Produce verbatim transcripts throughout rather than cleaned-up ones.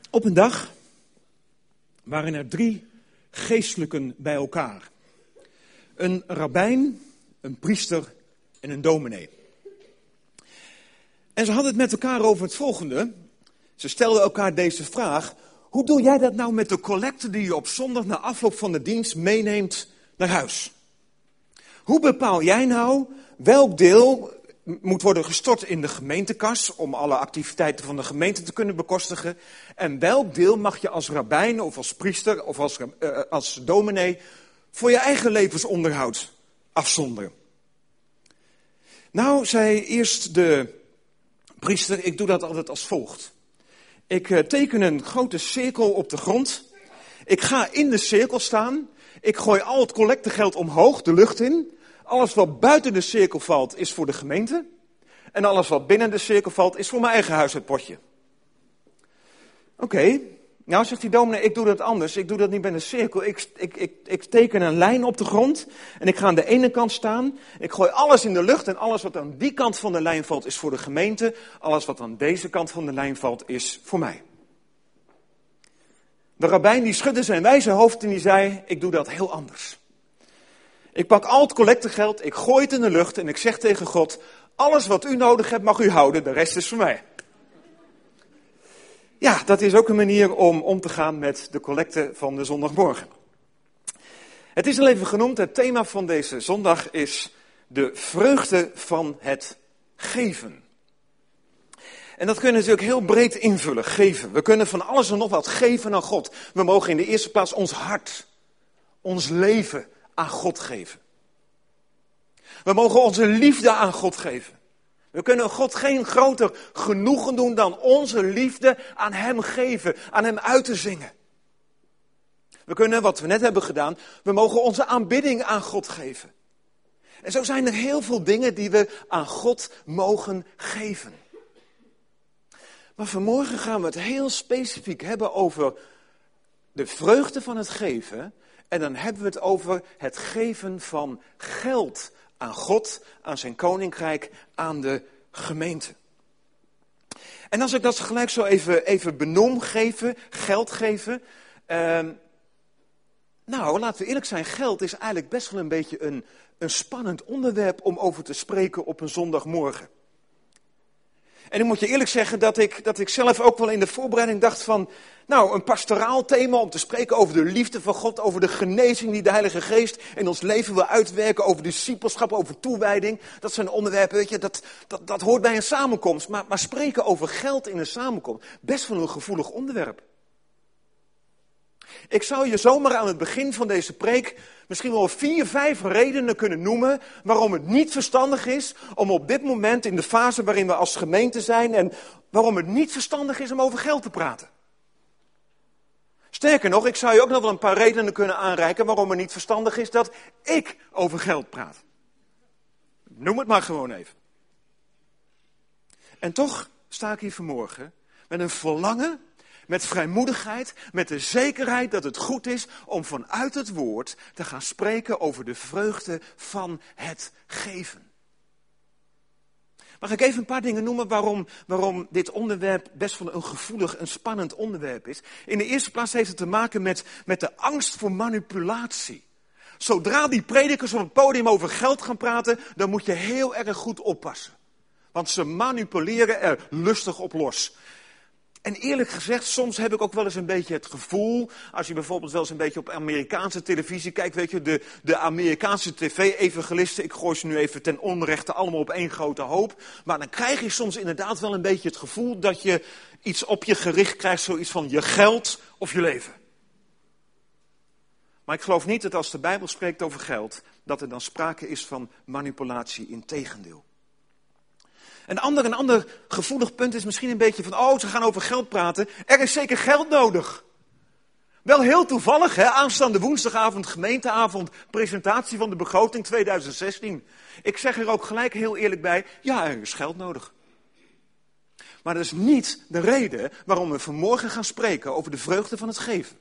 Op een dag waren er drie geestelijken bij elkaar. Een rabbijn, een priester en een dominee. En ze hadden het met elkaar over het volgende. Ze stelden elkaar deze vraag: hoe doe jij dat nou met de collecte die je op zondag na afloop van de dienst meeneemt naar huis? Hoe bepaal jij nou welk deel moet worden gestort in de gemeentekas om alle activiteiten van de gemeente te kunnen bekostigen? En welk deel mag je als rabbijn of als priester of als, uh, als dominee voor je eigen levensonderhoud afzonderen? Nou, zei eerst de priester, ik doe dat altijd als volgt. Ik uh, teken een grote cirkel op de grond. Ik ga in de cirkel staan. Ik gooi al het collectegeld omhoog, de lucht in. Alles wat buiten de cirkel valt is voor de gemeente. En alles wat binnen de cirkel valt is voor mijn eigen huishoudpotje. Oké, okay. Nou zegt die dominee, ik doe dat anders. Ik doe dat niet bij een cirkel. Ik, ik, ik, ik teken een lijn op de grond en ik ga aan de ene kant staan. Ik gooi alles in de lucht en alles wat aan die kant van de lijn valt is voor de gemeente. Alles wat aan deze kant van de lijn valt is voor mij. De rabbijn die schudde zijn wijze hoofd en die zei, ik doe dat heel anders. Ik pak al het collectegeld, ik gooi het in de lucht en ik zeg tegen God, alles wat u nodig hebt mag u houden, de rest is voor mij. Ja, dat is ook een manier om om te gaan met de collecte van de zondagmorgen. Het is al even genoemd, het thema van deze zondag is de vreugde van het geven. En dat kunnen we natuurlijk heel breed invullen, geven. We kunnen van alles en nog wat geven aan God. We mogen in de eerste plaats ons hart, ons leven aan God geven. We mogen onze liefde aan God geven. We kunnen God geen groter genoegen doen dan onze liefde aan Hem geven, aan Hem uit te zingen. We kunnen, wat we net hebben gedaan, we mogen onze aanbidding aan God geven. En zo zijn er heel veel dingen die we aan God mogen geven. Maar vanmorgen gaan we het heel specifiek hebben over de vreugde van het geven. En dan hebben we het over het geven van geld aan God, aan zijn koninkrijk, aan de gemeente. En als ik dat gelijk zo even, even benoem, geven, geld geven. Uh, nou, laten we eerlijk zijn, geld is eigenlijk best wel een beetje een, een spannend onderwerp om over te spreken op een zondagmorgen. En ik moet je eerlijk zeggen dat ik, dat ik zelf ook wel in de voorbereiding dacht van, nou, een pastoraal thema om te spreken over de liefde van God, over de genezing die de Heilige Geest in ons leven wil uitwerken, over discipelschap, over toewijding. Dat zijn onderwerpen, weet je, dat, dat, dat hoort bij een samenkomst. Maar, maar spreken over geld in een samenkomst, best wel een gevoelig onderwerp. Ik zou je zomaar aan het begin van deze preek misschien wel vier, vijf redenen kunnen noemen waarom het niet verstandig is om op dit moment in de fase waarin we als gemeente zijn en waarom het niet verstandig is om over geld te praten. Sterker nog, ik zou je ook nog wel een paar redenen kunnen aanreiken waarom het niet verstandig is dat ik over geld praat. Noem het maar gewoon even. En toch sta ik hier vanmorgen met een verlangen, met vrijmoedigheid, met de zekerheid dat het goed is om vanuit het woord te gaan spreken over de vreugde van het geven. Mag ik even een paar dingen noemen waarom, waarom dit onderwerp best wel een gevoelig, een spannend onderwerp is. In de eerste plaats heeft het te maken met, met de angst voor manipulatie. Zodra die predikers op het podium over geld gaan praten, dan moet je heel erg goed oppassen. Want ze manipuleren er lustig op los. En eerlijk gezegd, soms heb ik ook wel eens een beetje het gevoel, als je bijvoorbeeld wel eens een beetje op Amerikaanse televisie kijkt, weet je, de, de Amerikaanse tv-evangelisten, ik gooi ze nu even ten onrechte allemaal op één grote hoop, maar dan krijg je soms inderdaad wel een beetje het gevoel dat je iets op je gericht krijgt, zoiets van je geld of je leven. Maar ik geloof niet dat als de Bijbel spreekt over geld, dat er dan sprake is van manipulatie, integendeel. Een ander, een ander gevoelig punt is misschien een beetje van, oh, ze gaan over geld praten. Er is zeker geld nodig. Wel heel toevallig, hè, aanstaande woensdagavond, gemeenteavond, presentatie van de begroting tweeduizend zestien. Ik zeg er ook gelijk heel eerlijk bij, ja, er is geld nodig. Maar dat is niet de reden waarom we vanmorgen gaan spreken over de vreugde van het geven.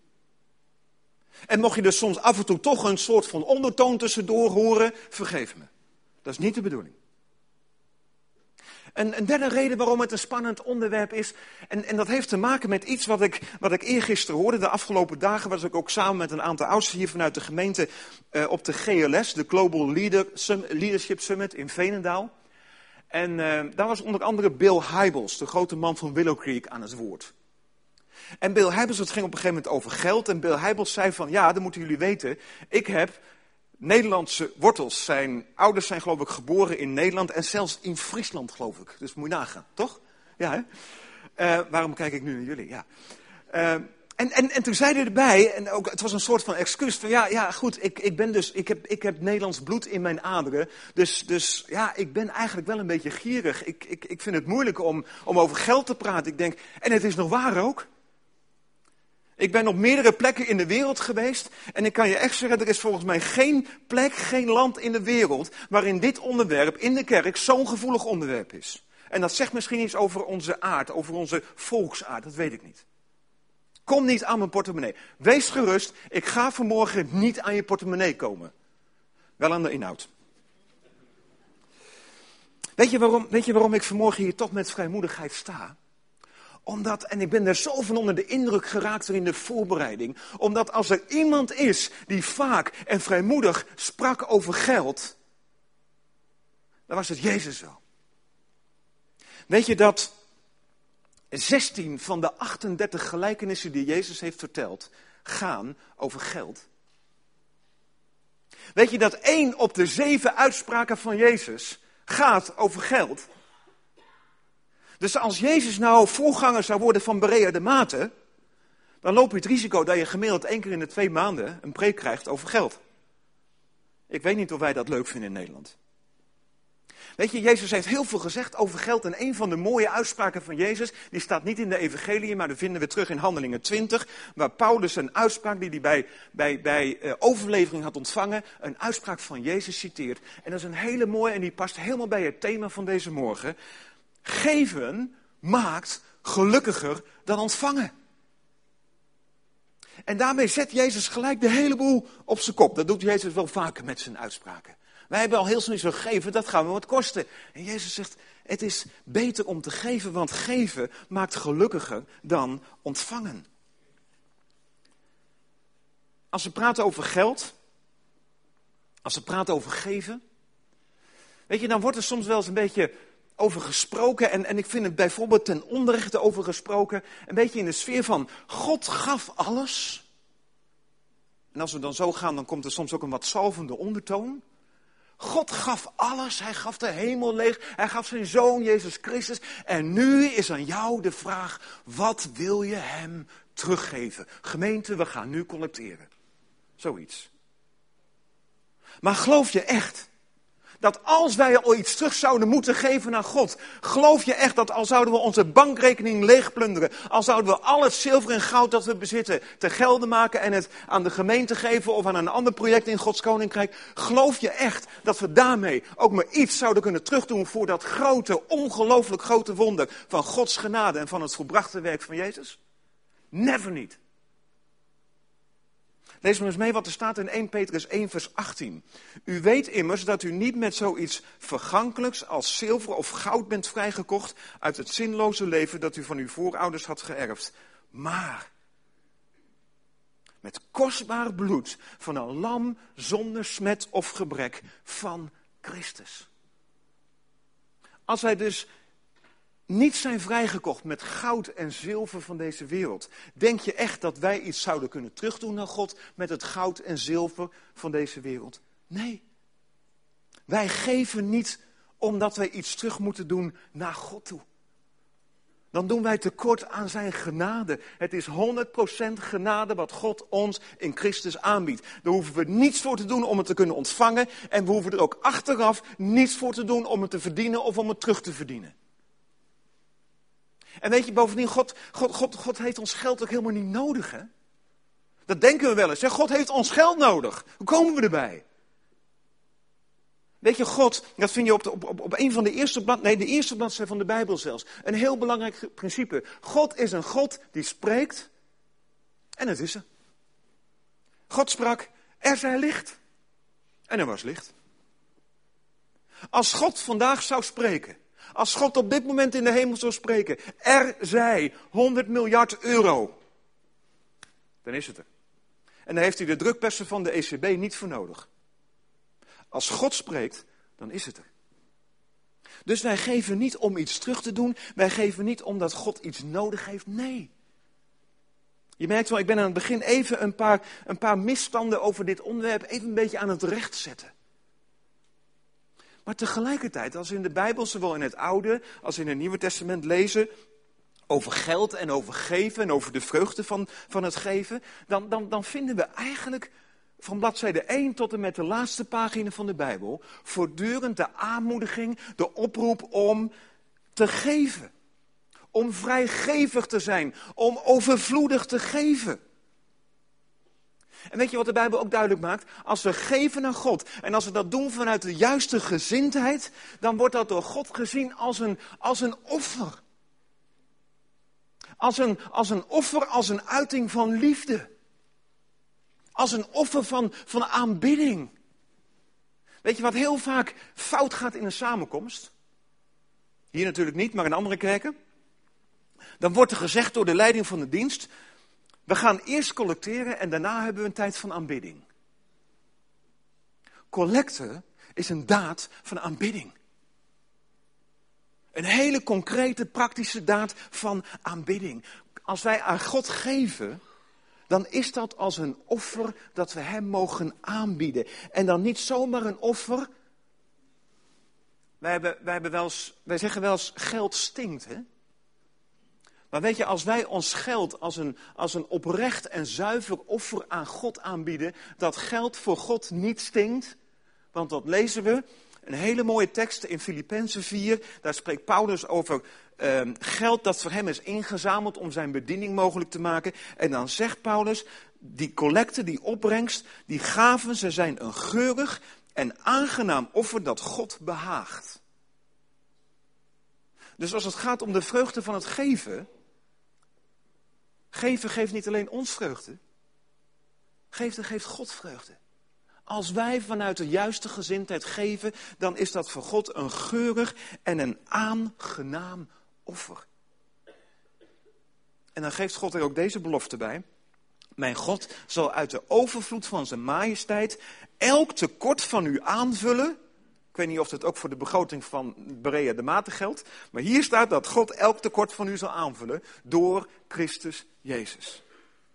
En mocht je er soms af en toe toch een soort van ondertoon tussendoor horen, vergeef me. Dat is niet de bedoeling. Een, een derde reden waarom het een spannend onderwerp is. En, en dat heeft te maken met iets wat ik, wat ik eergisteren hoorde. De afgelopen dagen was ik ook samen met een aantal oudsten hier vanuit de gemeente uh, op de G L S, de Global Leader, Sum, Leadership Summit in Veenendaal. En uh, daar was onder andere Bill Hybels, de grote man van Willow Creek, aan het woord. En Bill Hybels, het ging op een gegeven moment over geld. En Bill Hybels zei van, ja, dat moeten jullie weten. Ik heb Nederlandse wortels. Zijn ouders zijn geloof ik geboren in Nederland en zelfs in Friesland geloof ik. Dus moet je nagaan, toch? Ja, hè? Uh, waarom kijk ik nu naar jullie? Ja. Uh, en, en, en toen zei hij erbij, en ook, het was een soort van excuus van, ja, ja goed, ik, ik, ben dus, ik, heb, ik heb Nederlands bloed in mijn aderen. Dus, dus ja, ik ben eigenlijk wel een beetje gierig. Ik, ik, ik vind het moeilijk om, om over geld te praten. Ik denk, en het is nog waar ook. Ik ben op meerdere plekken in de wereld geweest en ik kan je echt zeggen, er is volgens mij geen plek, geen land in de wereld waarin dit onderwerp in de kerk zo'n gevoelig onderwerp is. En dat zegt misschien iets over onze aard, over onze volksaard, dat weet ik niet. Kom niet aan mijn portemonnee. Wees gerust, ik ga vanmorgen niet aan je portemonnee komen. Wel aan de inhoud. Weet je waarom, weet je waarom ik vanmorgen hier toch met vrijmoedigheid sta? Omdat, en ik ben er zo van onder de indruk geraakt in de voorbereiding, omdat als er iemand is die vaak en vrijmoedig sprak over geld, dan was het Jezus wel. Weet je dat zestien van de achtendertig gelijkenissen die Jezus heeft verteld, gaan over geld? Weet je dat één op de zeven uitspraken van Jezus gaat over geld? Dus als Jezus nou voorganger zou worden van Berea de Mate, dan loop je het risico dat je gemiddeld één keer in de twee maanden een preek krijgt over geld. Ik weet niet of wij dat leuk vinden in Nederland. Weet je, Jezus heeft heel veel gezegd over geld en een van de mooie uitspraken van Jezus, die staat niet in de evangelie, maar die vinden we terug in Handelingen twintig, waar Paulus een uitspraak die hij bij, bij, bij uh, overlevering had ontvangen, een uitspraak van Jezus citeert. En dat is een hele mooie en die past helemaal bij het thema van deze morgen. Geven maakt gelukkiger dan ontvangen. En daarmee zet Jezus gelijk de hele boel op zijn kop. Dat doet Jezus wel vaker met zijn uitspraken. Wij hebben al heel snel zo gegeven, dat gaan we wat kosten. En Jezus zegt, het is beter om te geven, want geven maakt gelukkiger dan ontvangen. Als we praten over geld, als we praten over geven, weet je, dan wordt er soms wel eens een beetje over gesproken. En, en ik vind het bijvoorbeeld ten onrechte over gesproken, een beetje in de sfeer van, God gaf alles. En als we dan zo gaan, dan komt er soms ook een wat zalvende ondertoon. God gaf alles, hij gaf de hemel leeg, hij gaf zijn zoon Jezus Christus. En nu is aan jou de vraag, wat wil je hem teruggeven? Gemeente, we gaan nu collecteren. Zoiets. Maar geloof je echt dat als wij al iets terug zouden moeten geven aan God, geloof je echt dat al zouden we onze bankrekening leegplunderen, al zouden we al het zilver en goud dat we bezitten te gelde maken en het aan de gemeente geven of aan een ander project in Gods Koninkrijk, geloof je echt dat we daarmee ook maar iets zouden kunnen terugdoen voor dat grote, ongelooflijk grote wonder van Gods genade en van het volbrachte werk van Jezus? Never niet. Lees maar eens mee wat er staat in eerste Petrus één vers achttien. U weet immers dat u niet met zoiets vergankelijks als zilver of goud bent vrijgekocht uit het zinloze leven dat u van uw voorouders had geërfd. Maar met kostbaar bloed van een lam zonder smet of gebrek van Christus. Als wij dus niet zijn vrijgekocht met goud en zilver van deze wereld, denk je echt dat wij iets zouden kunnen terugdoen naar God met het goud en zilver van deze wereld? Nee. Wij geven niet omdat wij iets terug moeten doen naar God toe. Dan doen wij tekort aan zijn genade. Het is honderd procent genade wat God ons in Christus aanbiedt. Daar hoeven we niets voor te doen om het te kunnen ontvangen. En we hoeven er ook achteraf niets voor te doen om het te verdienen of om het terug te verdienen. En weet je, bovendien, God, God, God, God heeft ons geld ook helemaal niet nodig, hè? Dat denken we wel eens. Hè? God heeft ons geld nodig. Hoe komen we erbij? Weet je, God, dat vind je op, de, op, op, op een van de eerste blad, nee, de eerste bladzijde van de Bijbel zelfs. Een heel belangrijk principe. God is een God die spreekt en het is er. God sprak, er zij licht. En er was licht. Als God vandaag zou spreken, Als God op dit moment in de hemel zou spreken, er zij honderd miljard euro, dan is het er. En daar heeft hij de drukpersen van de E C B niet voor nodig. Als God spreekt, dan is het er. Dus wij geven niet om iets terug te doen, wij geven niet omdat God iets nodig heeft, nee. Je merkt wel, ik ben aan het begin even een paar, een paar misstanden over dit onderwerp even een beetje aan het rechtzetten. Maar tegelijkertijd, als we in de Bijbel, zowel in het Oude als in het Nieuwe Testament lezen over geld en over geven en over de vreugde van, van het geven, dan, dan, dan vinden we eigenlijk van bladzijde één tot en met de laatste pagina van de Bijbel voortdurend de aanmoediging, de oproep om te geven. Om vrijgevig te zijn, om overvloedig te geven. En weet je wat de Bijbel ook duidelijk maakt? Als we geven aan God en als we dat doen vanuit de juiste gezindheid, dan wordt dat door God gezien als een, als een offer. Als een, als een offer, als een uiting van liefde. Als een offer van, van aanbidding. Weet je wat heel vaak fout gaat in een samenkomst? Hier natuurlijk niet, maar in andere kerken. Dan wordt er gezegd door de leiding van de dienst, we gaan eerst collecteren en daarna hebben we een tijd van aanbidding. Collecten is een daad van aanbidding. Een hele concrete, praktische daad van aanbidding. Als wij aan God geven, dan is dat als een offer dat we hem mogen aanbieden. En dan niet zomaar een offer. Wij, hebben, wij, hebben wel eens, wij zeggen wel eens, geld stinkt, hè? Maar weet je, als wij ons geld als een, als een oprecht en zuiver offer aan God aanbieden, dat geld voor God niet stinkt. Want dat lezen we, een hele mooie tekst in Filippenzen vier, daar spreekt Paulus over eh, geld dat voor hem is ingezameld om zijn bediening mogelijk te maken. En dan zegt Paulus, die collecte, die opbrengst, die gaven, ze zijn een geurig en aangenaam offer dat God behaagt. Dus als het gaat om de vreugde van het geven, geven geeft niet alleen ons vreugde, geven geeft God vreugde. Als wij vanuit de juiste gezindheid geven, dan is dat voor God een geurig en een aangenaam offer. En dan geeft God er ook deze belofte bij. Mijn God zal uit de overvloed van zijn majesteit elk tekort van u aanvullen. Ik weet niet of dat ook voor de begroting van Berea de Maten geldt. Maar hier staat dat God elk tekort van u zal aanvullen door Christus Jezus.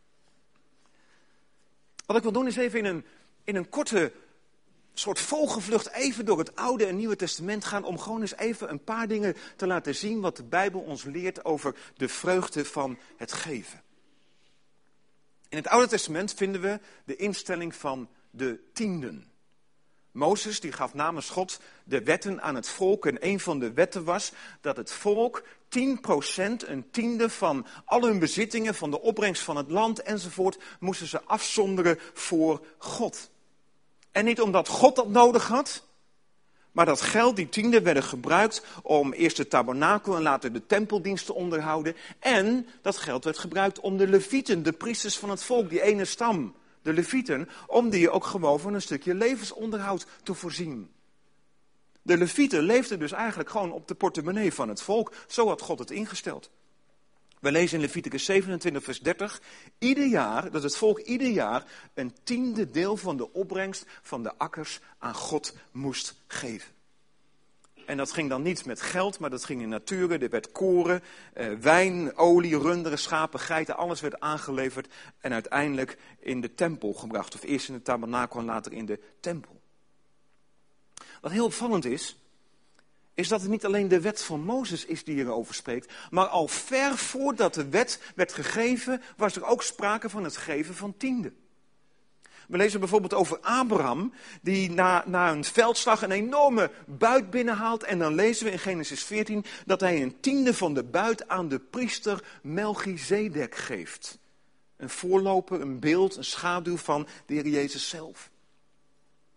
Wat ik wil doen is even in een, in een korte soort vogelvlucht even door het Oude en Nieuwe Testament gaan. Om gewoon eens even een paar dingen te laten zien wat de Bijbel ons leert over de vreugde van het geven. In het Oude Testament vinden we de instelling van de tienden. Mozes die gaf namens God de wetten aan het volk. En een van de wetten was dat het volk tien procent, een tiende van al hun bezittingen, van de opbrengst van het land enzovoort, moesten ze afzonderen voor God. En niet omdat God dat nodig had, maar dat geld, die tienden, werden gebruikt om eerst de tabernakel en later de tempeldienst te onderhouden. En dat geld werd gebruikt om de levieten, de priesters van het volk, die ene stam, de levieten, om die ook gewoon van een stukje levensonderhoud te voorzien. De levieten leefden dus eigenlijk gewoon op de portemonnee van het volk. Zo had God het ingesteld. We lezen in Leviticus zevenentwintig vers dertig. Ieder jaar, dat het volk ieder jaar een tiende deel van de opbrengst van de akkers aan God moest geven. En dat ging dan niet met geld, maar dat ging in naturen. Er werd koren, eh, wijn, olie, runderen, schapen, geiten. Alles werd aangeleverd en uiteindelijk in de tempel gebracht. Of eerst in de tabernakel en later in de tempel. Wat heel opvallend is, is dat het niet alleen de wet van Mozes is die hierover spreekt. Maar al ver voordat de wet werd gegeven, was er ook sprake van het geven van tienden. We lezen bijvoorbeeld over Abraham, die na, na een veldslag een enorme buit binnenhaalt. En dan lezen we in Genesis veertien dat hij een tiende van de buit aan de priester Melchizedek geeft. Een voorloper, een beeld, een schaduw van de Heer Jezus zelf.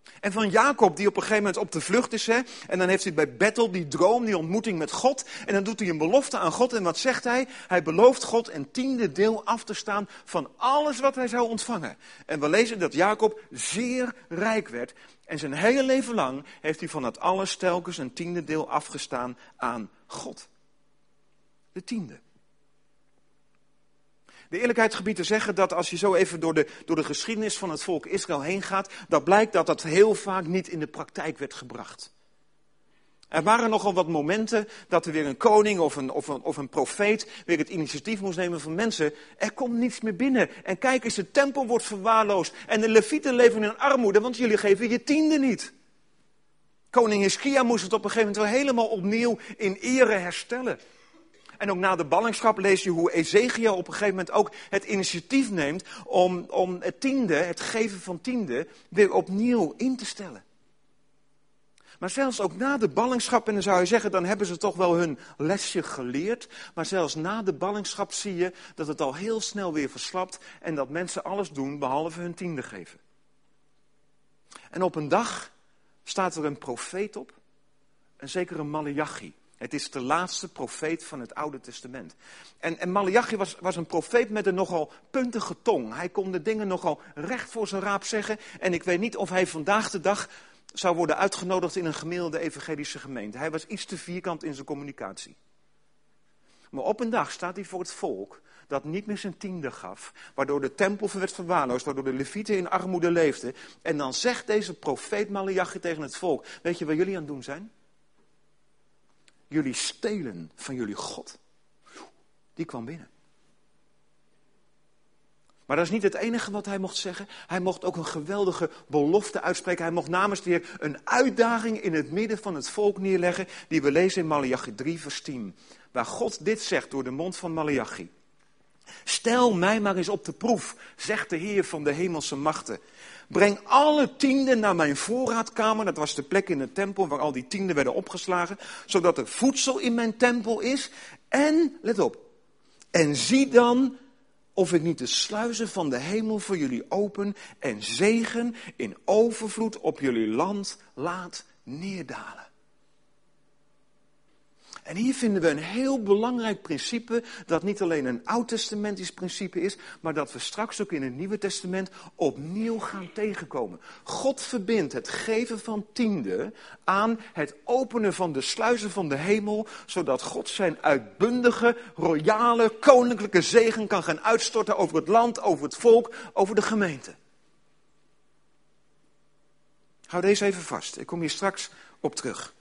En van Jacob die op een gegeven moment op de vlucht is. Hè? En dan heeft hij bij Bethel die droom, die ontmoeting met God. En dan doet hij een belofte aan God. En wat zegt hij? Hij belooft God een tiende deel af te staan van alles wat hij zou ontvangen. En we lezen dat Jacob zeer rijk werd. En zijn hele leven lang heeft hij van dat alles telkens een tiende deel afgestaan aan God. De tiende. De eerlijkheid gebiedt te zeggen dat als je zo even door de, door de geschiedenis van het volk Israël heen gaat, dat blijkt dat dat heel vaak niet in de praktijk werd gebracht. Er waren nogal wat momenten dat er weer een koning of een, of een, of een profeet weer het initiatief moest nemen van mensen. Er komt niets meer binnen. En kijk eens, de tempel wordt verwaarloosd. En de levieten leven in armoede, want jullie geven je tiende niet. Koning Hiskia moest het op een gegeven moment wel helemaal opnieuw in ere herstellen. En ook na de ballingschap lees je hoe Ezekiel op een gegeven moment ook het initiatief neemt om, om het tiende, het geven van tiende, weer opnieuw in te stellen. Maar zelfs ook na de ballingschap, en dan zou je zeggen, dan hebben ze toch wel hun lesje geleerd. Maar zelfs na de ballingschap zie je dat het al heel snel weer verslapt en dat mensen alles doen behalve hun tiende geven. En op een dag staat er een profeet op, een zekere Maleachi. Het is de laatste profeet van het Oude Testament. En, en Maleachi was, was een profeet met een nogal puntige tong. Hij kon de dingen nogal recht voor zijn raap zeggen. En ik weet niet of hij vandaag de dag zou worden uitgenodigd in een gemiddelde evangelische gemeente. Hij was iets te vierkant in zijn communicatie. Maar op een dag staat hij voor het volk dat niet meer zijn tiende gaf. Waardoor de tempel werd verwaarloosd, waardoor de levieten in armoede leefden. En dan zegt deze profeet Maleachi tegen het volk: weet je wat jullie aan het doen zijn? Jullie stelen van jullie God. Die kwam binnen. Maar dat is niet het enige wat hij mocht zeggen. Hij mocht ook een geweldige belofte uitspreken. Hij mocht namens de Heer een uitdaging in het midden van het volk neerleggen, die we lezen in Maleachi drie vers tien. Waar God dit zegt door de mond van Maleachi. Stel mij maar eens op de proef, zegt de Heer van de hemelse machten. Breng alle tienden naar mijn voorraadkamer. Dat was de plek in de tempel waar al die tienden werden opgeslagen. Zodat er voedsel in mijn tempel is. En, let op. En zie dan of ik niet de sluizen van de hemel voor jullie open. En zegen in overvloed op jullie land laat neerdalen. En hier vinden we een heel belangrijk principe, dat niet alleen een oud-testamentisch principe is, maar dat we straks ook in het Nieuwe Testament opnieuw gaan tegenkomen. God verbindt het geven van tiende aan het openen van de sluizen van de hemel, zodat God zijn uitbundige, royale, koninklijke zegen kan gaan uitstorten over het land, over het volk, over de gemeente. Hou deze even vast, ik kom hier straks op terug.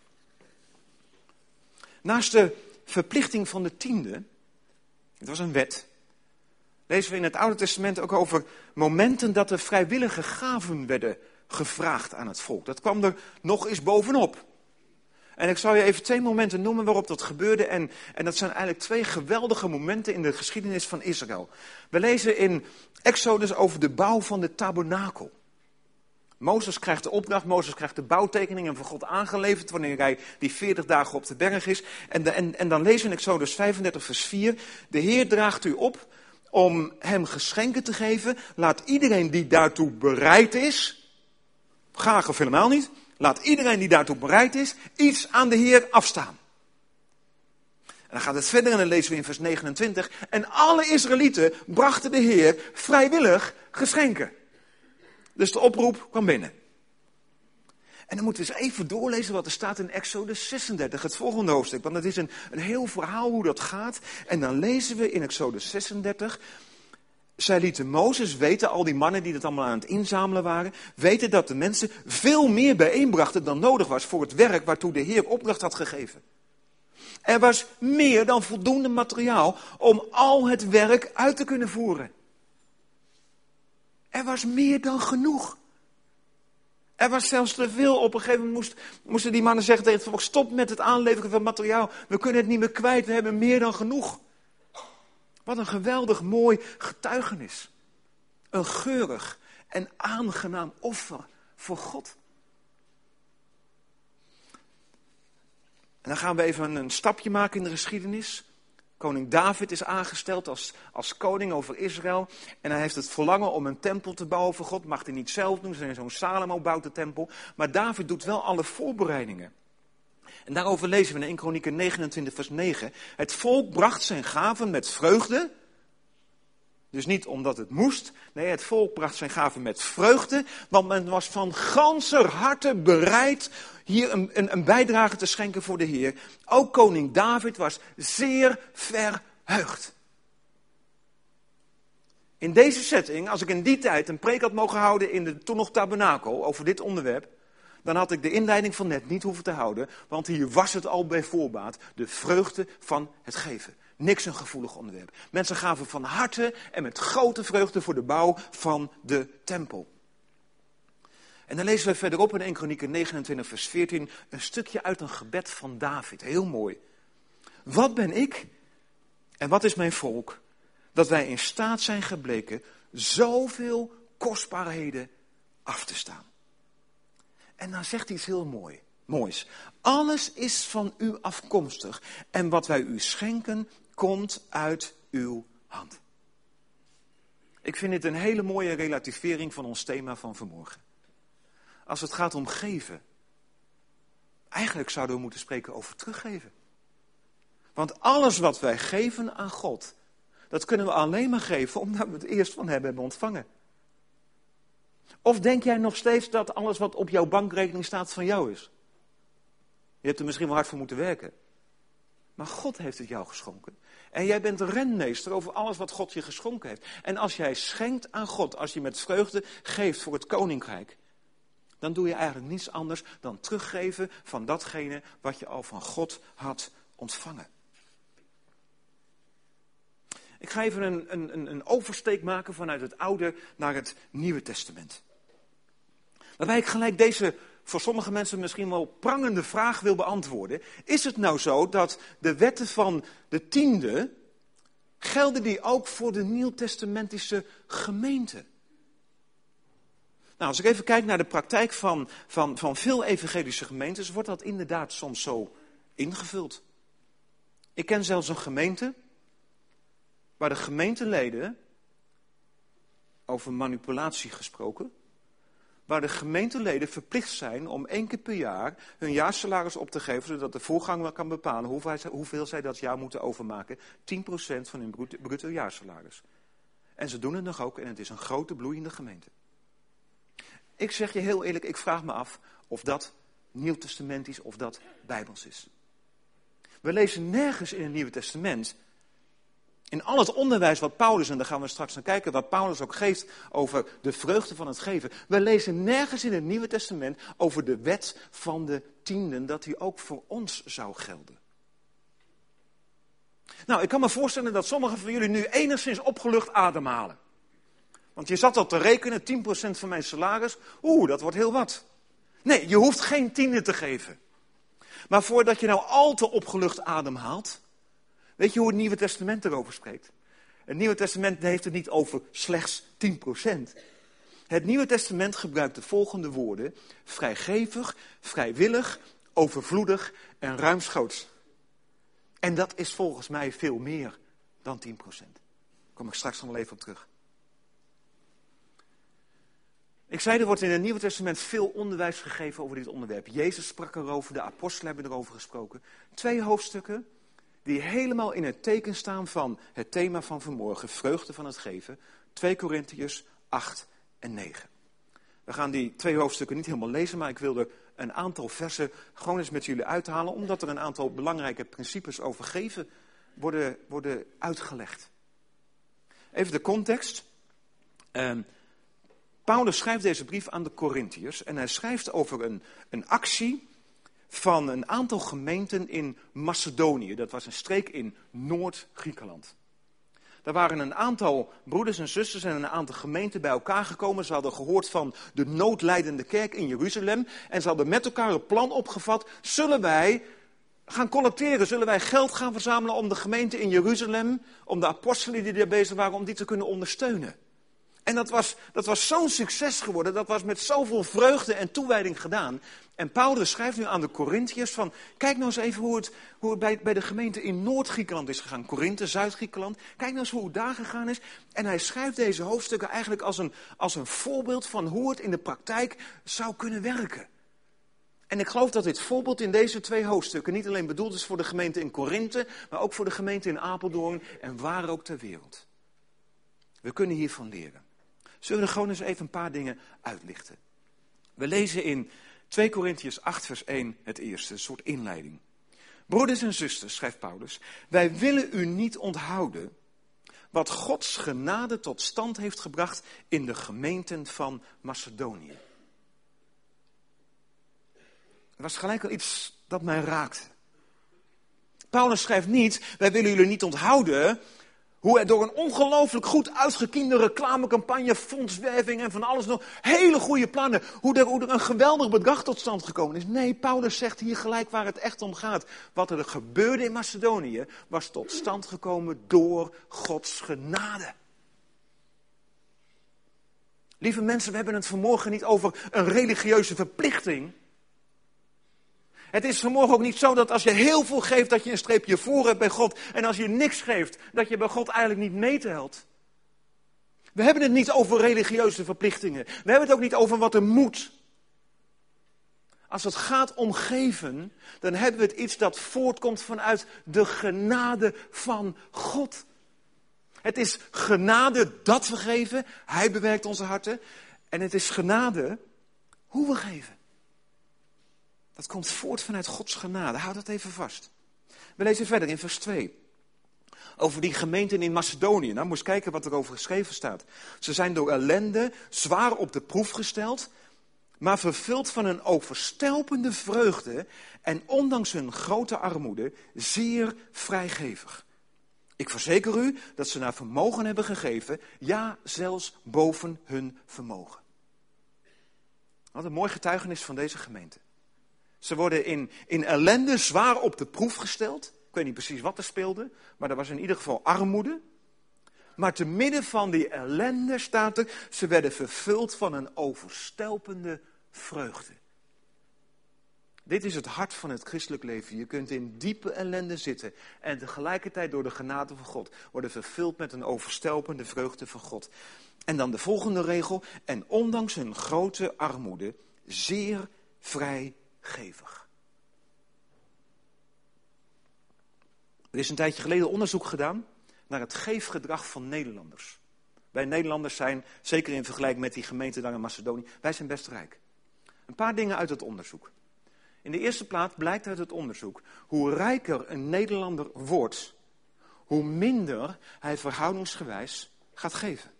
Naast de verplichting van de tiende, het was een wet, lezen we in het Oude Testament ook over momenten dat er vrijwillige gaven werden gevraagd aan het volk. Dat kwam er nog eens bovenop. En ik zal je even twee momenten noemen waarop dat gebeurde. En, en dat zijn eigenlijk twee geweldige momenten in de geschiedenis van Israël. We lezen in Exodus over de bouw van de tabernakel. Mozes krijgt de opdracht, Mozes krijgt de bouwtekeningen van God aangeleverd wanneer hij die veertig dagen op de berg is. En, de, en, en dan lezen we in Exodus vijfendertig vers vier. De Heer draagt u op om hem geschenken te geven. Laat iedereen die daartoe bereid is, graag of helemaal niet, laat iedereen die daartoe bereid is, iets aan de Heer afstaan. En dan gaat het verder en dan lezen we in vers negenentwintig. En alle Israëlieten brachten de Heer vrijwillig geschenken. Dus de oproep kwam binnen. En dan moeten we eens even doorlezen wat er staat in Exodus zesendertig, het volgende hoofdstuk. Want het is een, een heel verhaal hoe dat gaat. En dan lezen we in Exodus zesendertig. Zij lieten Mozes weten, al die mannen die dat allemaal aan het inzamelen waren, weten dat de mensen veel meer bijeenbrachten dan nodig was voor het werk waartoe de Heer opdracht had gegeven. Er was meer dan voldoende materiaal om al het werk uit te kunnen voeren. Er was meer dan genoeg. Er was zelfs te veel. Op een gegeven moment moest, moesten die mannen zeggen tegen het volk: stop met het aanleveren van materiaal. We kunnen het niet meer kwijt, we hebben meer dan genoeg. Wat een geweldig mooi getuigenis. Een geurig en aangenaam offer voor God. En dan gaan we even een stapje maken in de geschiedenis. Koning David is aangesteld als, als koning over Israël. En hij heeft het verlangen om een tempel te bouwen voor God. Mag hij niet zelf doen, zo'n Salomo bouwt de tempel. Maar David doet wel alle voorbereidingen. En daarover lezen we in Eerste Kronieken negenentwintig vers negen. Het volk bracht zijn gaven met vreugde. Dus niet omdat het moest. Nee, het volk bracht zijn gaven met vreugde. Want men was van ganser harte bereid hier een, een, een bijdrage te schenken voor de Heer. Ook koning David was zeer verheugd. In deze setting, als ik in die tijd een preek had mogen houden in de toen nog tabernakel over dit onderwerp, dan had ik de inleiding van net niet hoeven te houden, want hier was het al bij voorbaat, de vreugde van het geven. Niks een gevoelig onderwerp. Mensen gaven van harte en met grote vreugde voor de bouw van de tempel. En dan lezen we verderop in Eerste Kronieken negenentwintig vers veertien een stukje uit een gebed van David. Heel mooi. Wat ben ik en wat is mijn volk, dat wij in staat zijn gebleken zoveel kostbaarheden af te staan. En dan zegt hij iets heel mooi, moois. Alles is van u afkomstig en wat wij u schenken komt uit uw hand. Ik vind dit een hele mooie relativering van ons thema van vanmorgen. Als het gaat om geven, eigenlijk zouden we moeten spreken over teruggeven. Want alles wat wij geven aan God, dat kunnen we alleen maar geven omdat we het eerst van hem hebben ontvangen. Of denk jij nog steeds dat alles wat op jouw bankrekening staat van jou is? Je hebt er misschien wel hard voor moeten werken. Maar God heeft het jou geschonken. En jij bent de renmeester over alles wat God je geschonken heeft. En als jij schenkt aan God, als je met vreugde geeft voor het koninkrijk, dan doe je eigenlijk niets anders dan teruggeven van datgene wat je al van God had ontvangen. Ik ga even een, een, een oversteek maken vanuit het Oude naar het Nieuwe Testament. Waarbij ik gelijk deze voor sommige mensen misschien wel prangende vraag wil beantwoorden. Is het nou zo dat de wetten van de tiende, gelden die ook voor de nieuwtestamentische gemeente? Nou, als ik even kijk naar de praktijk van, van, van veel evangelische gemeentes, wordt dat inderdaad soms zo ingevuld. Ik ken zelfs een gemeente waar de gemeenteleden, over manipulatie gesproken, waar de gemeenteleden verplicht zijn om één keer per jaar hun jaarsalaris op te geven, zodat de voorganger kan bepalen hoeveel, hoeveel zij dat jaar moeten overmaken. tien procent van hun bruto, bruto jaarsalaris. En ze doen het nog ook en het is een grote bloeiende gemeente. Ik zeg je heel eerlijk, ik vraag me af of dat nieuwtestamentisch of dat bijbels is. We lezen nergens in het Nieuwe Testament, in al het onderwijs wat Paulus, en daar gaan we straks naar kijken, wat Paulus ook geeft over de vreugde van het geven. We lezen nergens in het Nieuwe Testament over de wet van de tienden, dat die ook voor ons zou gelden. Nou, ik kan me voorstellen dat sommigen van jullie nu enigszins opgelucht ademhalen. Want je zat al te rekenen, tien procent van mijn salaris, oeh, dat wordt heel wat. Nee, je hoeft geen tiende te geven. Maar voordat je nou al te opgelucht ademhaalt, weet je hoe het Nieuwe Testament erover spreekt? Het Nieuwe Testament heeft het niet over slechts tien procent. Het Nieuwe Testament gebruikt de volgende woorden: vrijgevig, vrijwillig, overvloedig en ruimschoots. En dat is volgens mij veel meer dan tien procent. Daar kom ik straks nog wel even op terug. Ik zei, er wordt in het Nieuwe Testament veel onderwijs gegeven over dit onderwerp. Jezus sprak erover, de apostelen hebben erover gesproken. Twee hoofdstukken die helemaal in het teken staan van het thema van vanmorgen, vreugde van het geven. twee Korintiërs acht en negen. We gaan die twee hoofdstukken niet helemaal lezen, maar ik wil er een aantal versen gewoon eens met jullie uithalen, omdat er een aantal belangrijke principes over geven worden, worden uitgelegd. Even de context. Uh, Paulus schrijft deze brief aan de Korintiërs en hij schrijft over een, een actie van een aantal gemeenten in Macedonië. Dat was een streek in Noord-Griekenland. Daar waren een aantal broeders en zusters en een aantal gemeenten bij elkaar gekomen. Ze hadden gehoord van de noodlijdende kerk in Jeruzalem. En ze hadden met elkaar een plan opgevat. Zullen wij gaan collecteren? Zullen wij geld gaan verzamelen om de gemeente in Jeruzalem, om de apostelen die daar bezig waren, om die te kunnen ondersteunen? En dat was, dat was zo'n succes geworden, dat was met zoveel vreugde en toewijding gedaan. En Paulus schrijft nu aan de Korintiërs van, kijk nou eens even hoe het, hoe het bij, bij de gemeente in Noord-Griekenland is gegaan. Korinthe, Zuid-Griekenland. Kijk nou eens hoe het daar gegaan is. En hij schrijft deze hoofdstukken eigenlijk als een, als een voorbeeld van hoe het in de praktijk zou kunnen werken. En ik geloof dat dit voorbeeld in deze twee hoofdstukken niet alleen bedoeld is voor de gemeente in Korinthe, maar ook voor de gemeente in Apeldoorn en waar ook ter wereld. We kunnen hiervan leren. Zullen we er gewoon eens even een paar dingen uitlichten? We lezen in twee Korintiërs acht vers één het eerste, een soort inleiding. Broeders en zusters, schrijft Paulus, wij willen u niet onthouden wat Gods genade tot stand heeft gebracht in de gemeenten van Macedonië. Er was gelijk al iets dat mij raakte. Paulus schrijft niet, wij willen jullie niet onthouden hoe er door een ongelooflijk goed uitgekiende reclamecampagne, fondswerving en van alles nog, hele goede plannen, hoe er, hoe er een geweldig bedrag tot stand gekomen is. Nee, Paulus zegt hier gelijk waar het echt om gaat. Wat er gebeurde in Macedonië was tot stand gekomen door Gods genade. Lieve mensen, we hebben het vanmorgen niet over een religieuze verplichting. Het is vanmorgen ook niet zo dat als je heel veel geeft, dat je een streepje voor hebt bij God. En als je niks geeft, dat je bij God eigenlijk niet meetelt. We hebben het niet over religieuze verplichtingen. We hebben het ook niet over wat er moet. Als het gaat om geven, dan hebben we het iets dat voortkomt vanuit de genade van God. Het is genade dat we geven. Hij bewerkt onze harten. En het is genade hoe we geven. Dat komt voort vanuit Gods genade. Houd dat even vast. We lezen verder in vers twee. Over die gemeenten in Macedonië. Nou, moest kijken wat er over geschreven staat. Ze zijn door ellende zwaar op de proef gesteld, maar vervuld van een overstelpende vreugde en ondanks hun grote armoede zeer vrijgevig. Ik verzeker u dat ze naar vermogen hebben gegeven, ja, zelfs boven hun vermogen. Wat een mooi getuigenis van deze gemeente. Ze worden in, in ellende zwaar op de proef gesteld. Ik weet niet precies wat er speelde, maar er was in ieder geval armoede. Maar te midden van die ellende staat er, ze werden vervuld van een overstelpende vreugde. Dit is het hart van het christelijk leven. Je kunt in diepe ellende zitten en tegelijkertijd door de genade van God worden vervuld met een overstelpende vreugde van God. En dan de volgende regel, en ondanks hun grote armoede zeer vrijgevig. Er is een tijdje geleden onderzoek gedaan naar het geefgedrag van Nederlanders. Wij Nederlanders zijn, zeker in vergelijking met die gemeente daar in Macedonië, wij zijn best rijk. Een paar dingen uit het onderzoek. In de eerste plaats blijkt uit het onderzoek, hoe rijker een Nederlander wordt, hoe minder hij verhoudingsgewijs gaat geven.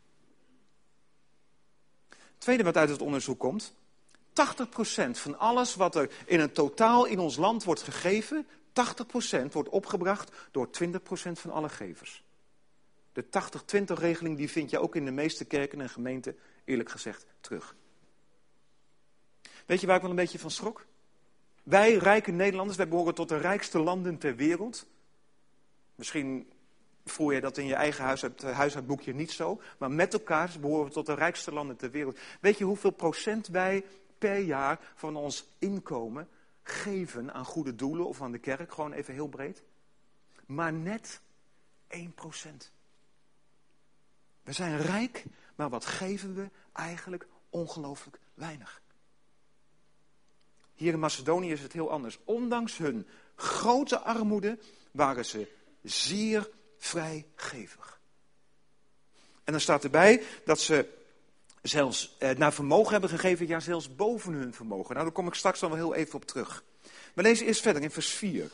Het tweede wat uit het onderzoek komt, tachtig procent van alles wat er in een totaal in ons land wordt gegeven, tachtig procent wordt opgebracht door twintig procent van alle gevers. De tachtig twintig regeling die vind je ook in de meeste kerken en gemeenten, eerlijk gezegd, terug. Weet je waar ik wel een beetje van schrok? Wij, rijke Nederlanders, wij behoren tot de rijkste landen ter wereld. Misschien voel je dat in je eigen huishoud, huishoudboekje niet zo, maar met elkaar behoren we tot de rijkste landen ter wereld. Weet je hoeveel procent wij per jaar van ons inkomen geven aan goede doelen of aan de kerk, gewoon even heel breed? Maar net één procent. We zijn rijk, maar wat geven we eigenlijk ongelooflijk weinig. Hier in Macedonië is het heel anders. Ondanks hun grote armoede waren ze zeer vrijgevig. En dan staat erbij dat ze zelfs eh, naar vermogen hebben gegeven, ja zelfs boven hun vermogen. Nou, daar kom ik straks dan wel heel even op terug. We lezen eerst verder in vers vier.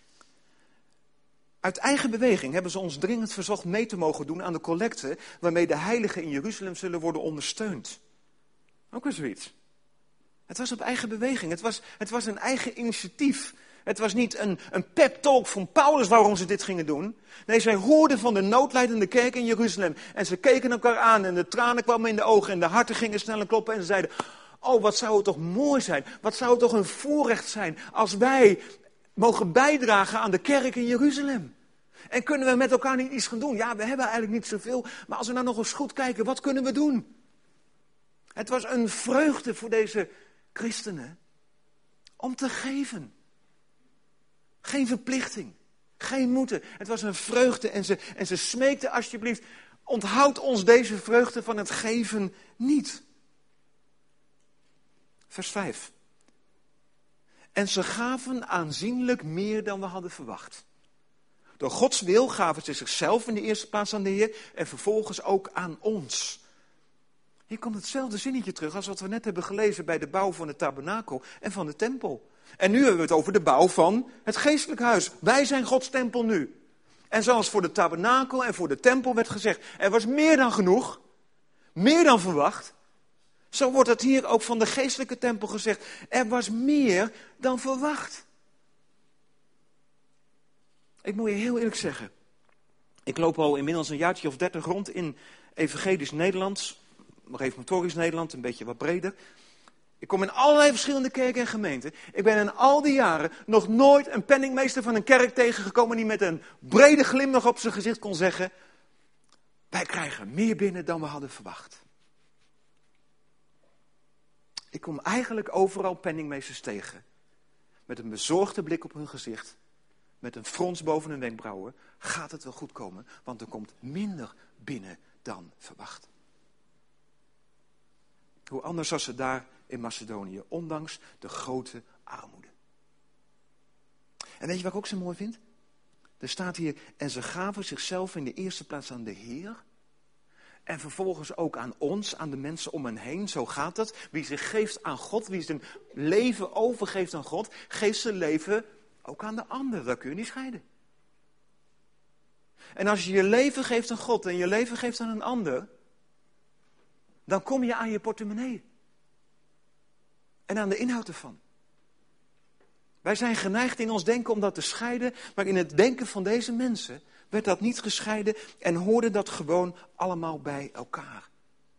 Uit eigen beweging hebben ze ons dringend verzocht mee te mogen doen aan de collecte waarmee de heiligen in Jeruzalem zullen worden ondersteund. Ook weer zoiets. Het was op eigen beweging. Het was, het was een eigen initiatief. Het was niet een, een pep-talk van Paulus waarom ze dit gingen doen. Nee, zij hoorden van de noodlijdende kerk in Jeruzalem. En ze keken elkaar aan en de tranen kwamen in de ogen en de harten gingen sneller kloppen. En ze zeiden, oh wat zou het toch mooi zijn. Wat zou het toch een voorrecht zijn als wij mogen bijdragen aan de kerk in Jeruzalem. En kunnen we met elkaar niet iets gaan doen? Ja, we hebben eigenlijk niet zoveel. Maar als we nou nog eens goed kijken, wat kunnen we doen? Het was een vreugde voor deze christenen om te geven. Geen verplichting. Geen moeten. Het was een vreugde en ze, en ze smeekten alsjeblieft, onthoud ons deze vreugde van het geven niet. Vers vijf. En ze gaven aanzienlijk meer dan we hadden verwacht. Door Gods wil gaven ze zichzelf in de eerste plaats aan de Heer en vervolgens ook aan ons. Hier komt hetzelfde zinnetje terug als wat we net hebben gelezen bij de bouw van de tabernakel en van de tempel. En nu hebben we het over de bouw van het geestelijk huis. Wij zijn Gods tempel nu. En zoals voor de tabernakel en voor de tempel werd gezegd, er was meer dan genoeg, meer dan verwacht. Zo wordt het hier ook van de geestelijke tempel gezegd. Er was meer dan verwacht. Ik moet je heel eerlijk zeggen. Ik loop al inmiddels een jaartje of dertig rond in evangelisch Nederlands. Reformatorisch Nederland, een beetje wat breder. Ik kom in allerlei verschillende kerken en gemeenten. Ik ben in al die jaren nog nooit een penningmeester van een kerk tegengekomen die met een brede glimlach op zijn gezicht kon zeggen: wij krijgen meer binnen dan we hadden verwacht. Ik kom eigenlijk overal penningmeesters tegen. Met een bezorgde blik op hun gezicht. Met een frons boven hun wenkbrauwen. Gaat het wel goed komen? Want er komt minder binnen dan verwacht. Hoe anders was het daar in Macedonië. Ondanks de grote armoede. En weet je wat ik ook zo mooi vind? Er staat hier, en ze gaven zichzelf in de eerste plaats aan de Heer. En vervolgens ook aan ons, aan de mensen om hen heen. Zo gaat het. Wie zich geeft aan God, wie zijn leven overgeeft aan God, geeft zijn leven ook aan de ander. Dat kun je niet scheiden. En als je je leven geeft aan God en je leven geeft aan een ander, dan kom je aan je portemonnee. En aan de inhoud ervan. Wij zijn geneigd in ons denken om dat te scheiden, maar in het denken van deze mensen werd dat niet gescheiden en hoorde dat gewoon allemaal bij elkaar.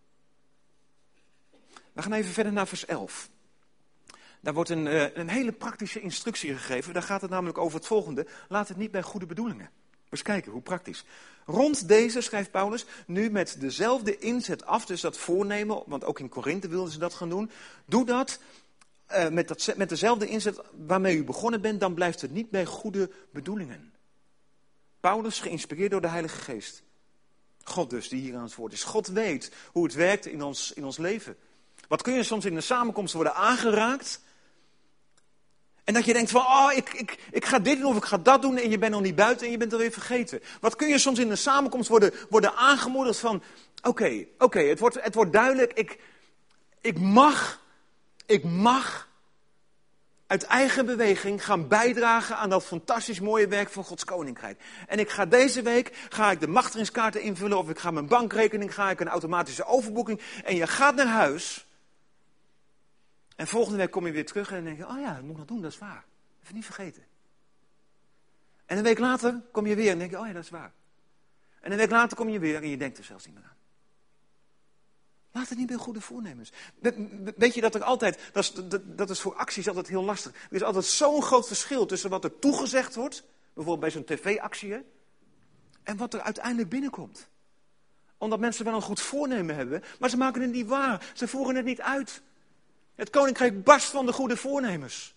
We gaan even verder naar vers elf. Daar wordt een, een hele praktische instructie gegeven. Daar gaat het namelijk over het volgende. Laat het niet bij goede bedoelingen. Eens kijken, hoe praktisch. Rond deze, schrijft Paulus, nu met dezelfde inzet af, dus dat voornemen, want ook in Korinthe wilden ze dat gaan doen. Doe dat, uh, met, dat met dezelfde inzet waarmee u begonnen bent, dan blijft het niet bij goede bedoelingen. Paulus, geïnspireerd door de Heilige Geest. God dus, die hier aan het woord is. God weet hoe het werkt in ons, in ons leven. Wat kun je soms in de samenkomst worden aangeraakt? En dat je denkt van, oh, ik, ik, ik ga dit doen of ik ga dat doen en je bent nog niet buiten en je bent alweer vergeten. Wat kun je soms in de samenkomst worden, worden aangemoedigd van, oké, okay, oké, okay, het, wordt, het wordt duidelijk, ik, ik mag, ik mag uit eigen beweging gaan bijdragen aan dat fantastisch mooie werk van Gods Koninkrijk. En ik ga deze week, ga ik de machtigingskaarten invullen of ik ga mijn bankrekening, ga ik een automatische overboeking. En je gaat naar huis. En volgende week kom je weer terug en dan denk je, oh ja, dat moet ik nog doen, dat is waar. Even niet vergeten. En een week later kom je weer en denk je, oh ja, dat is waar. En een week later kom je weer en je denkt er zelfs niet meer aan. Laat het niet bij goede voornemens. Weet je dat er altijd, dat is, dat is voor acties altijd heel lastig. Er is altijd zo'n groot verschil tussen wat er toegezegd wordt, bijvoorbeeld bij zo'n tv-actie, hè, en wat er uiteindelijk binnenkomt. Omdat mensen wel een goed voornemen hebben, maar ze maken het niet waar. Ze voeren het niet uit. Het koninkrijk barst van de goede voornemens.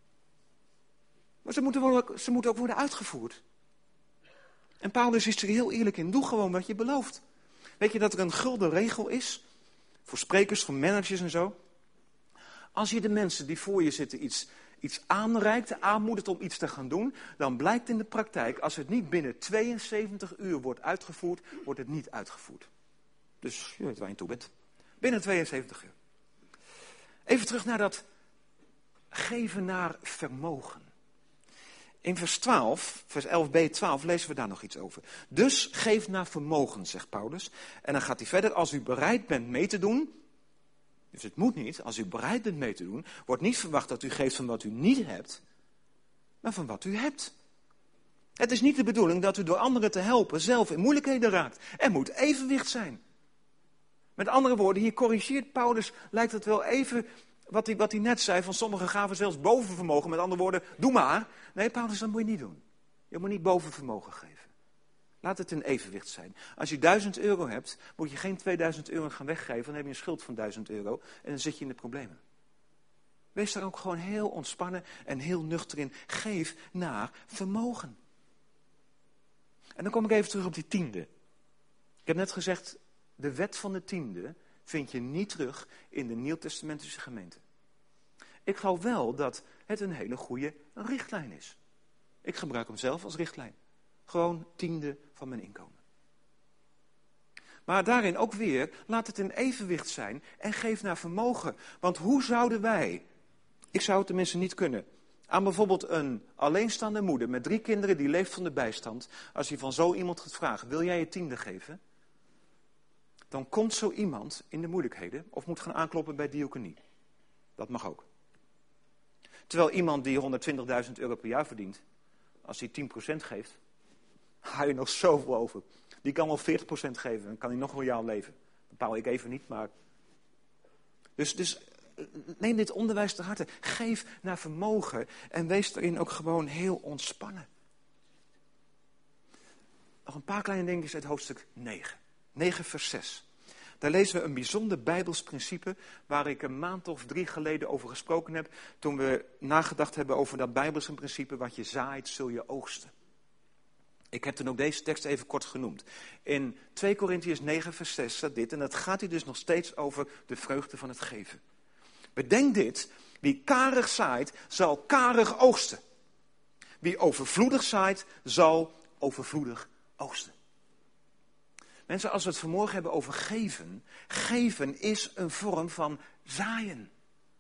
Maar ze moeten, worden, ze moeten ook worden uitgevoerd. En Paulus is er heel eerlijk in. Doe gewoon wat je belooft. Weet je dat er een gulden regel is? Voor sprekers, voor managers en zo. Als je de mensen die voor je zitten iets, iets aanreikt, aanmoedigt om iets te gaan doen, dan blijkt in de praktijk, als het niet binnen tweeënzeventig uur wordt uitgevoerd, wordt het niet uitgevoerd. Dus je weet waar je toe bent. Binnen tweeënzeventig uur. Even terug naar dat geven naar vermogen. In vers twaalf, vers elf b twaalf, lezen we daar nog iets over. Dus geef naar vermogen, zegt Paulus. En dan gaat hij verder, als u bereid bent mee te doen. Dus het moet niet, als u bereid bent mee te doen, wordt niet verwacht dat u geeft van wat u niet hebt, maar van wat u hebt. Het is niet de bedoeling dat u door anderen te helpen zelf in moeilijkheden raakt. Er moet evenwicht zijn. Met andere woorden, hier corrigeert Paulus, lijkt het wel even wat hij, wat hij net zei, van sommigen gaven zelfs boven vermogen. Met andere woorden, doe maar. Nee, Paulus, dat moet je niet doen. Je moet niet boven vermogen geven. Laat het in evenwicht zijn. Als je duizend euro hebt, moet je geen tweeduizend euro gaan weggeven. Dan heb je een schuld van duizend euro en dan zit je in de problemen. Wees daar ook gewoon heel ontspannen en heel nuchter in. Geef naar vermogen. En dan kom ik even terug op die tiende. Ik heb net gezegd, de wet van de tiende vind je niet terug in de Nieuwtestamentische gemeente. Ik geloof wel dat het een hele goede richtlijn is. Ik gebruik hem zelf als richtlijn. Gewoon tiende van mijn inkomen. Maar daarin ook weer, laat het in evenwicht zijn en geef naar vermogen. Want hoe zouden wij, ik zou het tenminste niet kunnen, aan bijvoorbeeld een alleenstaande moeder met drie kinderen die leeft van de bijstand, als je van zo iemand gaat vragen, wil jij je tiende geven? Dan komt zo iemand in de moeilijkheden of moet gaan aankloppen bij diaconie. Dat mag ook. Terwijl iemand die honderdtwintigduizend euro per jaar verdient, als hij tien procent geeft, haal je nog zoveel over. Die kan wel veertig procent geven, dan kan hij nog royaal leven. Dat bepaal ik even niet, maar... Dus, dus neem dit onderwijs ter harte. Geef naar vermogen en wees daarin ook gewoon heel ontspannen. Nog een paar kleine dingetjes uit hoofdstuk negen. negen vers zes. Daar lezen we een bijzonder Bijbels principe waar ik een maand of drie geleden over gesproken heb, toen we nagedacht hebben over dat Bijbelse principe, wat je zaait, zul je oogsten. Ik heb toen ook deze tekst even kort genoemd. In twee Korintiërs negen vers zes staat dit, en dat gaat hier dus nog steeds over de vreugde van het geven. Bedenk dit, wie karig zaait, zal karig oogsten. Wie overvloedig zaait, zal overvloedig oogsten. Mensen, als we het vanmorgen hebben over geven, geven is een vorm van zaaien.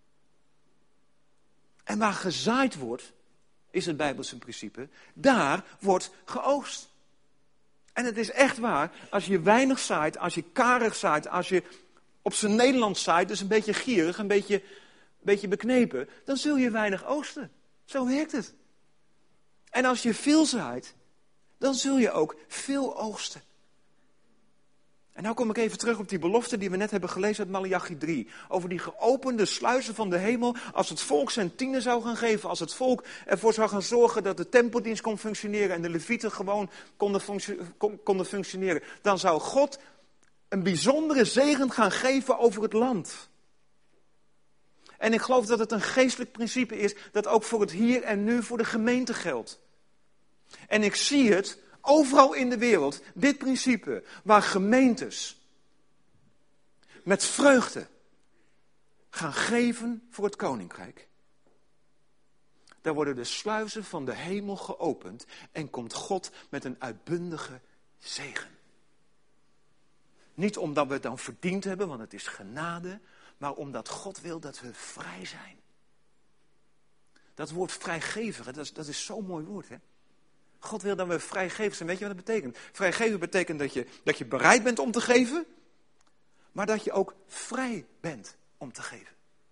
En waar gezaaid wordt, is het Bijbelse principe, daar wordt geoogst. En het is echt waar, als je weinig zaait, als je karig zaait, als je op zijn Nederlands zaait, dus een beetje gierig, een beetje, een beetje beknepen, dan zul je weinig oogsten. Zo werkt het. En als je veel zaait, dan zul je ook veel oogsten. En nou kom ik even terug op die belofte die we net hebben gelezen uit Maleachi drie. Over die geopende sluizen van de hemel. Als het volk zijn tiende zou gaan geven. Als het volk ervoor zou gaan zorgen dat de tempeldienst kon functioneren. En de levieten gewoon konden, functio- konden functioneren. Dan zou God een bijzondere zegen gaan geven over het land. En ik geloof dat het een geestelijk principe is. Dat ook voor het hier en nu voor de gemeente geldt. En ik zie het overal in de wereld, dit principe, waar gemeentes met vreugde gaan geven voor het koninkrijk. Daar worden de sluizen van de hemel geopend en komt God met een uitbundige zegen. Niet omdat we het dan verdiend hebben, want het is genade, maar omdat God wil dat we vrij zijn. Dat woord vrijgevig, dat is, dat is zo'n mooi woord, hè? God wil dat we vrijgevig zijn. Weet je wat dat betekent? Vrijgeven betekent dat je, dat je bereid bent om te geven, maar dat je ook vrij bent om te geven.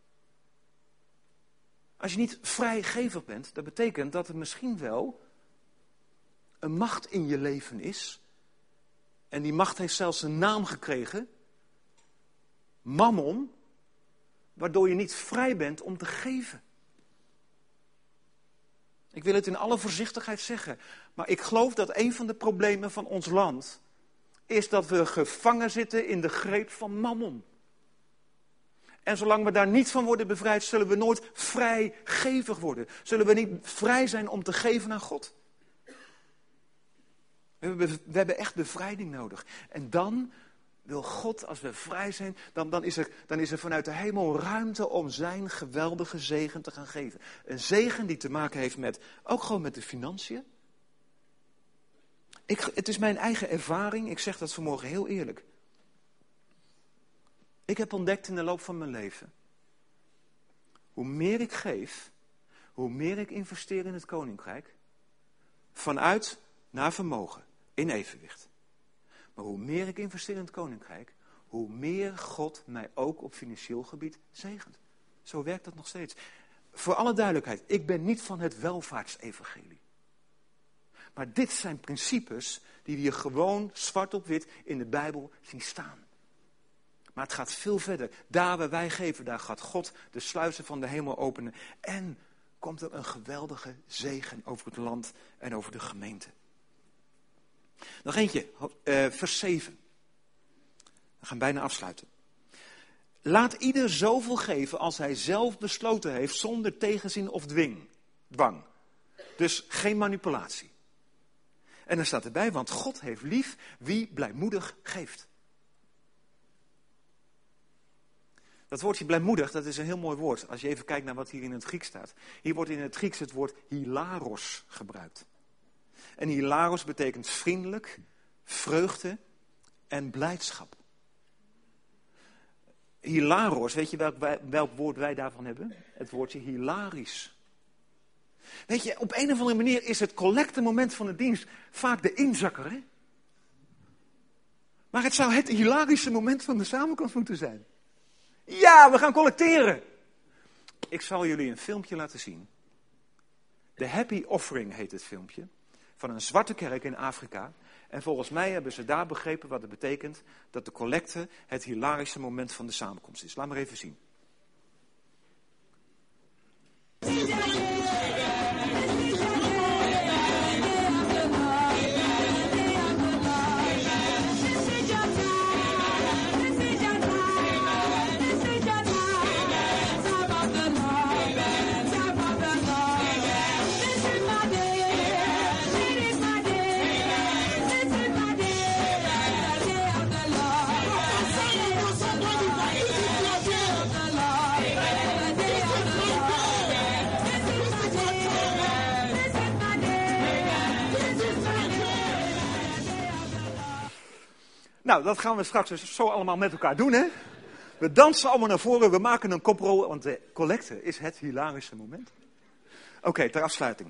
Als je niet vrijgevig bent, dat betekent dat er misschien wel een macht in je leven is. En die macht heeft zelfs een naam gekregen. Mammon. Waardoor je niet vrij bent om te geven. Ik wil het in alle voorzichtigheid zeggen. Maar ik geloof dat een van de problemen van ons land is dat we gevangen zitten in de greep van mammon. En zolang we daar niet van worden bevrijd, zullen we nooit vrijgevig worden. Zullen we niet vrij zijn om te geven aan God. We hebben, we hebben echt bevrijding nodig. En dan wil God, als we vrij zijn, dan, dan, is er, dan is er vanuit de hemel ruimte om zijn geweldige zegen te gaan geven. Een zegen die te maken heeft met, ook gewoon met de financiën. Ik, het is mijn eigen ervaring, ik zeg dat vanmorgen heel eerlijk. Ik heb ontdekt in de loop van mijn leven, hoe meer ik geef, hoe meer ik investeer in het koninkrijk, vanuit naar vermogen, in evenwicht. Maar hoe meer ik investeer in het koninkrijk, hoe meer God mij ook op financieel gebied zegent. Zo werkt dat nog steeds. Voor alle duidelijkheid, ik ben niet van het welvaartsevangelie. Maar dit zijn principes die we hier gewoon zwart op wit in de Bijbel zien staan. Maar het gaat veel verder. Daar waar wij geven, daar gaat God de sluizen van de hemel openen. En komt er een geweldige zegen over het land en over de gemeente. Nog eentje, uh, vers zeven. We gaan bijna afsluiten. Laat ieder zoveel geven als hij zelf besloten heeft, zonder tegenzin of dwing, dwang. Dus geen manipulatie. En dan staat erbij, want God heeft lief wie blijmoedig geeft. Dat woordje blijmoedig, dat is een heel mooi woord. Als je even kijkt naar wat hier in het Grieks staat. Hier wordt in het Grieks het woord hilaros gebruikt. En hilaros betekent vriendelijk, vreugde en blijdschap. Hilaros, weet je welk, wij, welk woord wij daarvan hebben? Het woordje hilarisch. Weet je, op een of andere manier is het collectemoment van de dienst vaak de inzakker, hè? Maar het zou het hilarische moment van de samenkomst moeten zijn. Ja, we gaan collecteren. Ik zal jullie een filmpje laten zien. The Happy Offering heet het filmpje. Van een zwarte kerk in Afrika. En volgens mij hebben ze daar begrepen wat het betekent dat de collecte het hilarische moment van de samenkomst is. Laat maar even zien. Nou, dat gaan we straks dus zo allemaal met elkaar doen, hè? We dansen allemaal naar voren, we maken een koprol, want de collecte is het hilarische moment. Oké, okay, ter afsluiting.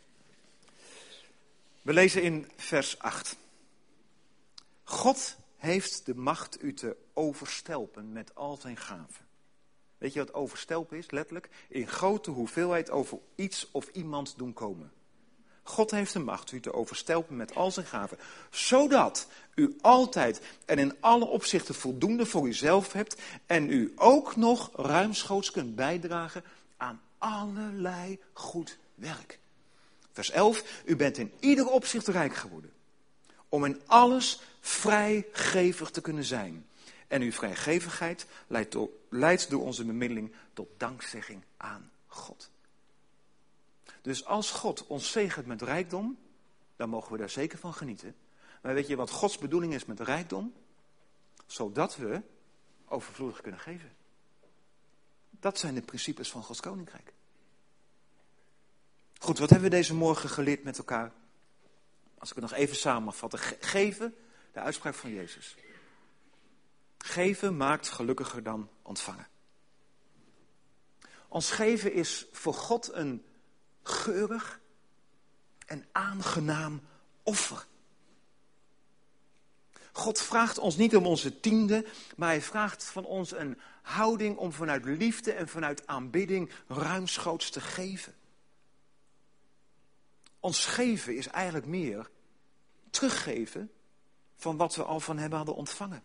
We lezen in vers acht. God heeft de macht u te overstelpen met al zijn gaven. Weet je wat overstelpen is, letterlijk? In grote hoeveelheid over iets of iemand doen komen. God heeft de macht u te overstelpen met al zijn gaven, zodat u altijd en in alle opzichten voldoende voor uzelf hebt en u ook nog ruimschoots kunt bijdragen aan allerlei goed werk. Vers elf, u bent in ieder opzicht rijk geworden, om in alles vrijgevig te kunnen zijn. En uw vrijgevigheid leidt door, leidt door onze bemiddeling tot dankzegging aan God. Dus als God ons zegent met rijkdom, dan mogen we daar zeker van genieten. Maar weet je wat Gods bedoeling is met rijkdom? Zodat we overvloedig kunnen geven. Dat zijn de principes van Gods koninkrijk. Goed, wat hebben we deze morgen geleerd met elkaar? Als ik het nog even samen mag vatten. Geven, de uitspraak van Jezus. Geven maakt gelukkiger dan ontvangen. Ons geven is voor God een geurig en aangenaam offer. God vraagt ons niet om onze tiende, maar hij vraagt van ons een houding om vanuit liefde en vanuit aanbidding ruimschoots te geven. Ons geven is eigenlijk meer teruggeven van wat we al van hem hadden ontvangen.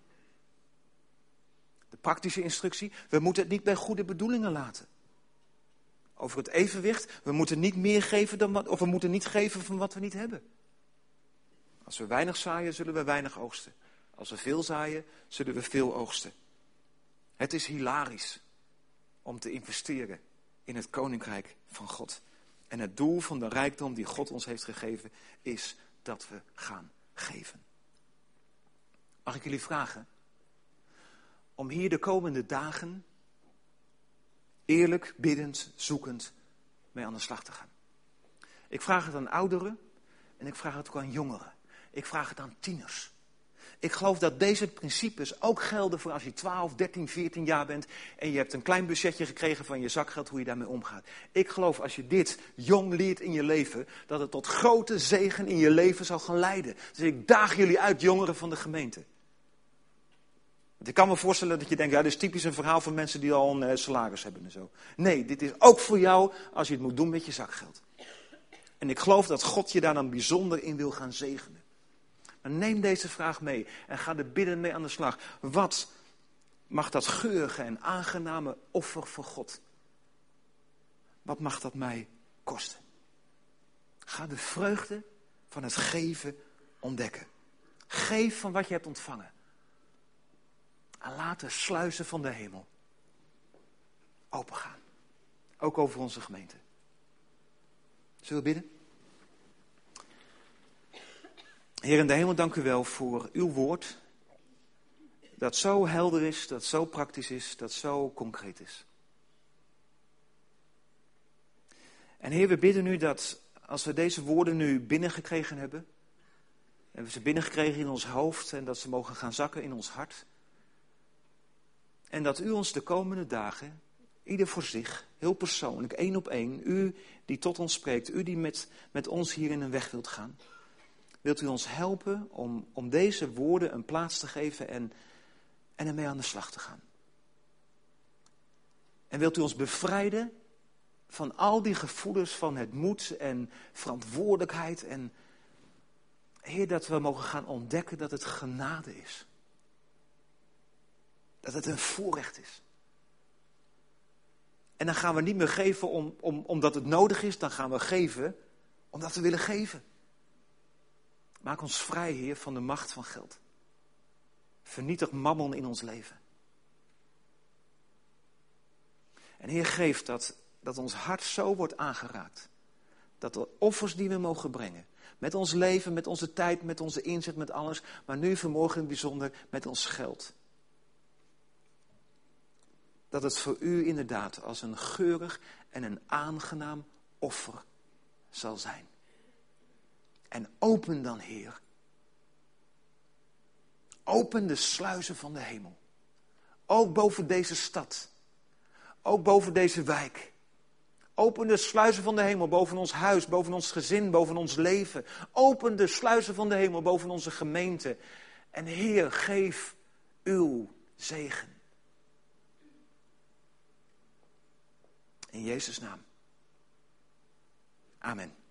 De praktische instructie, we moeten het niet bij goede bedoelingen laten. Over het evenwicht, we moeten niet meer geven dan wat, of we moeten niet geven van wat we niet hebben. Als we weinig zaaien, zullen we weinig oogsten. Als we veel zaaien, zullen we veel oogsten. Het is hilarisch om te investeren in het koninkrijk van God. En het doel van de rijkdom die God ons heeft gegeven, is dat we gaan geven. Mag ik jullie vragen om hier de komende dagen eerlijk, biddend, zoekend mee aan de slag te gaan. Ik vraag het aan ouderen en ik vraag het ook aan jongeren. Ik vraag het aan tieners. Ik geloof dat deze principes ook gelden voor als je twaalf, dertien, veertien jaar bent en je hebt een klein budgetje gekregen van je zakgeld, hoe je daarmee omgaat. Ik geloof als je dit jong leert in je leven, dat het tot grote zegen in je leven zal gaan leiden. Dus ik daag jullie uit, jongeren van de gemeente. Want ik kan me voorstellen dat je denkt, ja, dit is typisch een verhaal van mensen die al een uh, salaris hebben en zo. Nee, dit is ook voor jou als je het moet doen met je zakgeld. En ik geloof dat God je daar dan bijzonder in wil gaan zegenen. Maar neem deze vraag mee en ga er bidden mee aan de slag. Wat mag dat geurige en aangename offer voor God? Wat mag dat mij kosten? Ga de vreugde van het geven ontdekken. Geef van wat je hebt ontvangen. En laat de sluizen van de hemel opengaan. Ook over onze gemeente. Zullen we bidden? Heer in de hemel, dank u wel voor uw woord. Dat zo helder is, dat zo praktisch is, dat zo concreet is. En Heer, we bidden nu dat als we deze woorden nu binnengekregen hebben, en we ze binnengekregen in ons hoofd en dat ze mogen gaan zakken in ons hart. En dat u ons de komende dagen, ieder voor zich, heel persoonlijk, één op één, u die tot ons spreekt, u die met, met ons hier in een weg wilt gaan, wilt u ons helpen om, om deze woorden een plaats te geven en, en ermee aan de slag te gaan. En wilt u ons bevrijden van al die gevoelens van het moed en verantwoordelijkheid en Heer, dat we mogen gaan ontdekken dat het genade is. Dat het een voorrecht is. En dan gaan we niet meer geven om, om, omdat het nodig is, dan gaan we geven omdat we willen geven. Maak ons vrij, Heer, van de macht van geld. Vernietig mammon in ons leven. En Heer, geef dat, dat ons hart zo wordt aangeraakt. Dat de offers die we mogen brengen, met ons leven, met onze tijd, met onze inzet, met alles, maar nu vanmorgen in het bijzonder met ons geld. Dat het voor u inderdaad als een geurig en een aangenaam offer zal zijn. En open dan, Heer. Open de sluizen van de hemel. Ook boven deze stad. Ook boven deze wijk. Open de sluizen van de hemel boven ons huis, boven ons gezin, boven ons leven. Open de sluizen van de hemel boven onze gemeente. En Heer, geef uw zegen. In Jezus' naam. Amen.